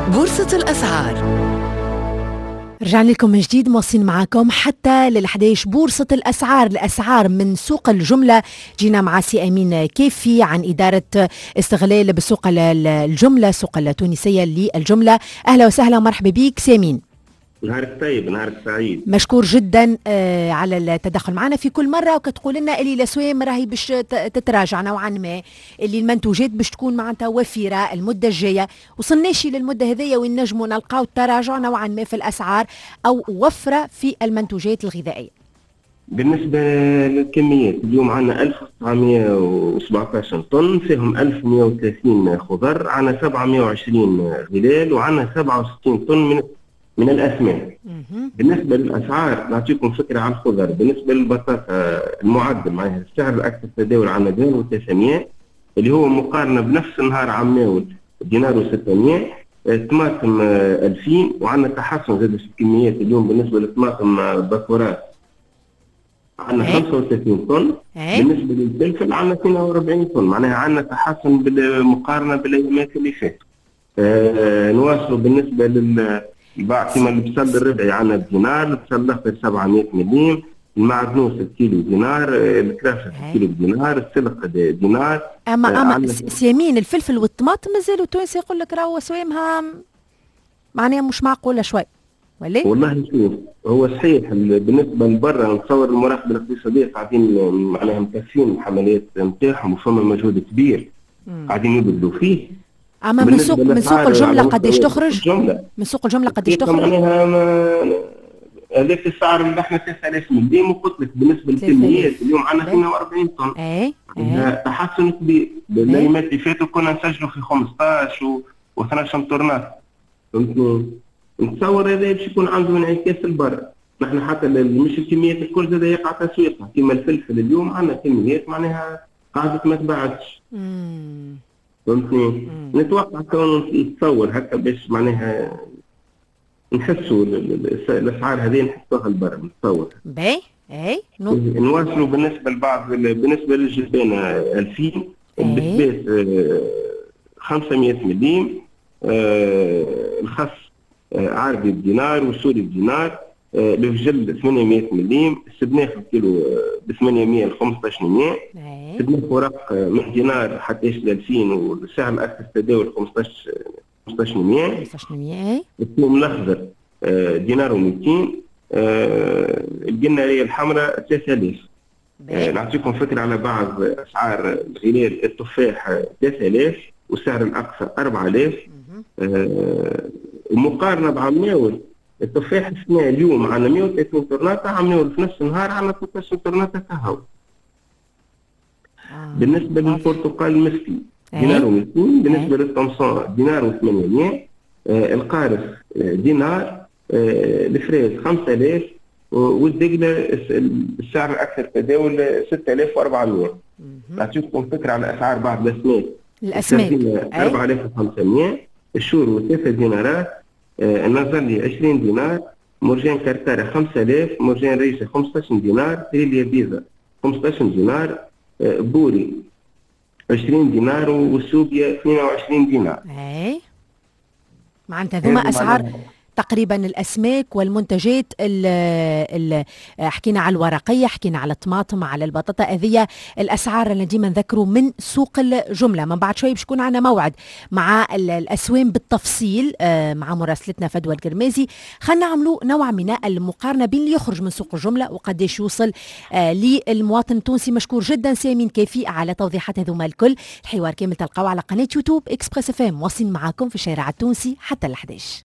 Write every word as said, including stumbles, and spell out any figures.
بورصة الأسعار. رجعنا لكم من جديد، مواصلين معاكم حتى للحديش. بورصة الأسعار، الأسعار من سوق الجملة. جينا مع سي أمين كيفي عن إدارة استغلال بسوق الجملة، سوق التونسية للجملة. أهلا وسهلا ومرحبا بك سي أمين. نهارك طيب، نهارك سعيد. مشكور جدا آه على التدخل معنا في كل مرة، وكتقول لنا اللي الأسواق راهي باش تتراجع نوعا ما، اللي المنتوجات باش تكون معناتها وفيرة المدة الجاية. وصلناشي للمدة هذية وين نجموا نلقاو تراجع نوعا ما في الأسعار أو وفرة في المنتوجات الغذائية. بالنسبة للكميات اليوم عندنا ألف وتسعمائة وسبعطاش طن، فيهم ألف ومائة وثلاثين خضر، عندنا سبعمائة وعشرين غلال، وعندنا سبعة وستين طن من من الأسماك. بالنسبة للأسعار نعطيكم فكرة على الخضر. بالنسبة للبطاطا المعدل معناها السعر الأكثر تداول عندنا دينار وثلاثمائة، اللي هو مقارنة بنفس النهار عام ماول دينار وستمائة. الطماطم ألفين، وعندنا تحسن زاد في الكميات اليوم. بالنسبة للطماطم الباكورات عندنا خمسة وثلاثين طن. بالنسبة للفلفل عندنا اثنين وأربعين طن، معناها عندنا تحسن بالمقارنة بالأيامات اللي فاتوا. أه نواصلوا بالنسبة لل الباع كيما البصل الربعي عندنا بدينار، البصل الاخضر سبعمائة مليم، المعدنوس الكيلو دينار، الكرافه الكيلو بدينار، السلق دينار. اما اما سيمين الفلفل والطماطم مازالوا التونسي يقول لك راهو اسوامها معناها مش معقوله شوي، ولا؟ والله شوف، هو صحيح بالنسبه لبرا نتصور المراقبه الاقتصاديه قاعدين معناها مكثفين الحملات نتاعهم، وفما مجهود كبير قاعدين يبذلوا فيه. اما من سوق من سوق الجمله قداش تخرج؟ من سوق الجمله قداش تخرج؟ معناها هذاك السعر اللي احنا ثلاثة آلاف مليم، وقلت لك بالنسبه للكميات اليوم عندنا اثنين وأربعين طن. اي تحسن كبير. الايامات اللي فاتوا كنا نسجلوا في خمسطاش و اثناش طرنات. فهمتني؟ نتصور هذا باش يكون عنده انعكاس البر. نحن حتى مش الكميات الكل زاد يقع تسويقها، كيما الفلفل اليوم عندنا كميات معناها قاعده ما تباعتش. فهمتني؟ نتوقع كون يتصور هكا باش معناها نحسوا الاسعار هذه نحسوها البر، نتصور. باهي اي نواصلوا بالنسبه لبعض. بالنسبه للجبانه ألفين، البسباس خمسمائة مليم، آه الخس آه عربي بدينار والسوري بدينار، آه الفجل ثمانمائة مليم، السبناخ الكيلو ب ثمانمائة ل خمسطاش مية، سبناخ ورق من دينار حتى ل ألفين، والسعر الاكثر تداول خمسطاش خمسطاش مية. الثوم الاخضر آه دينار ومئتين، آه الجناريه الحمراء ثلاثة آلاف. آه نعطيكم فكره على بعض اسعار الغلال. التفاح ثلاثة آلاف، والسعر الاقصى أربعة آلاف. آه ومقارنه بعام ماول التفاح السنة اليوم عندنا مائة وثلاثين طرناطة، عام ماول في نفس النهار عندنا ثلاثة عشر طرناطة كهو. آه. بالنسبه للبرتقال المسكي دينار ومئتين، بالنسبه للطمسان دينار وثمانمائة، آه القارص آه دينار، آه الفريز خمسة آلاف، والدقله السعر الاكثر تداول ستة آلاف وأربعمائة. نعطيكم فكره على اسعار بعض الاسماك. الاسماك أربعة آلاف وخمسمائة، الشورو ثلاثة دينارات، آه النظرلي عشرين دينار، مرجان كرتاره خمسة آلاف، مرجان ريشه خمسطاش دينار، تريليا بيزا خمسطاش دينار، آه بوري عشرين دينار، والسوبيا اثنين وعشرين دينار. اي معناتها ذوما اسعار تقريبا الاسماك والمنتجات ال ال حكينا على الورقيه، حكينا على الطماطم، على البطاطا. هذه الاسعار اللي ديما نذكروا من سوق الجمله. من بعد شوي باش يكون عندنا موعد مع الاسوام بالتفصيل مع مراسلتنا فدوى القرمازي. خلينا نعملوا نوع من المقارنه بين اللي يخرج من سوق الجمله وقديش يوصل للمواطن التونسي. مشكور جدا سي أمين كيفي على توضيحات هذوما الكل. الحوار كامل تلقاوه على قناه يوتيوب اكسبريس اف ام. واصلين معاكم في الشارع التونسي حتى الحداش.